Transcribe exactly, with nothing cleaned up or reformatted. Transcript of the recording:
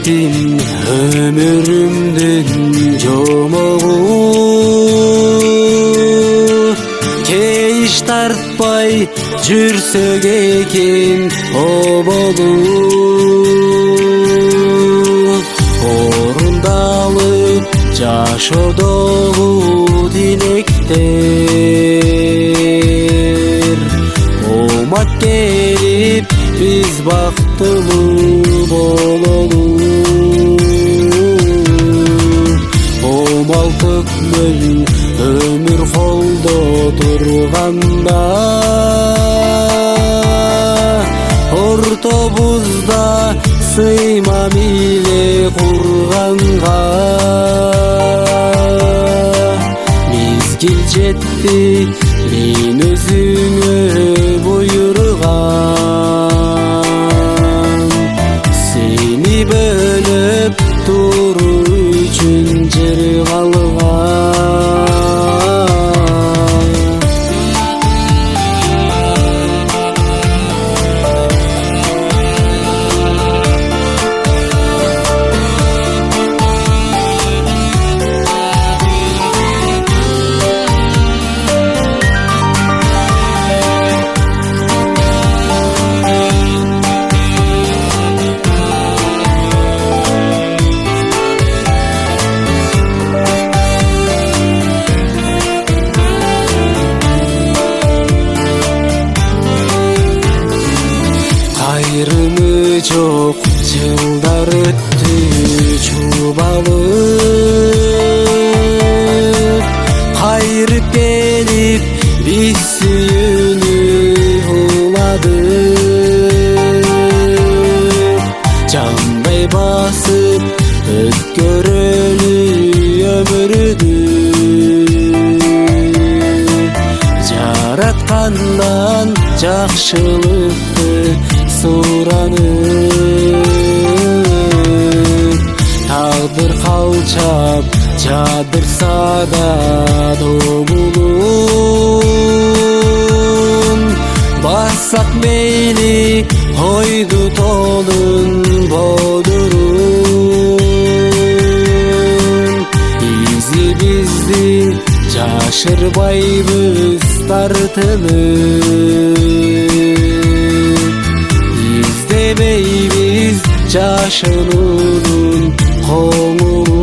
кеттим өмүрүмдүн жомогу, кейиш тартпай жүрсөк экен оболу. Орундалып жашоодогу тилектер, омат келип биз бактылуу бололу. Омалтыкмын өмүр колдо турганда, ортобузда сыймам эле курганга. Мезгил жетти мен өзүңө буйругам, сени бөлөп туруу үчүн жер калган. Кайрымы жок жылдар өттү чубалып, кайрып келип биз сүйүнүп уладык. Жандай басып өткөрөлү өмүрдү, жараткандан жакшылыкты суранып. Тагдыр калчап жадырса да добулун, бассак мейли ойду тоонун бодурун. Изибизди жашырбайбыз тартынып, издебейбиз жашынуунун коңурун.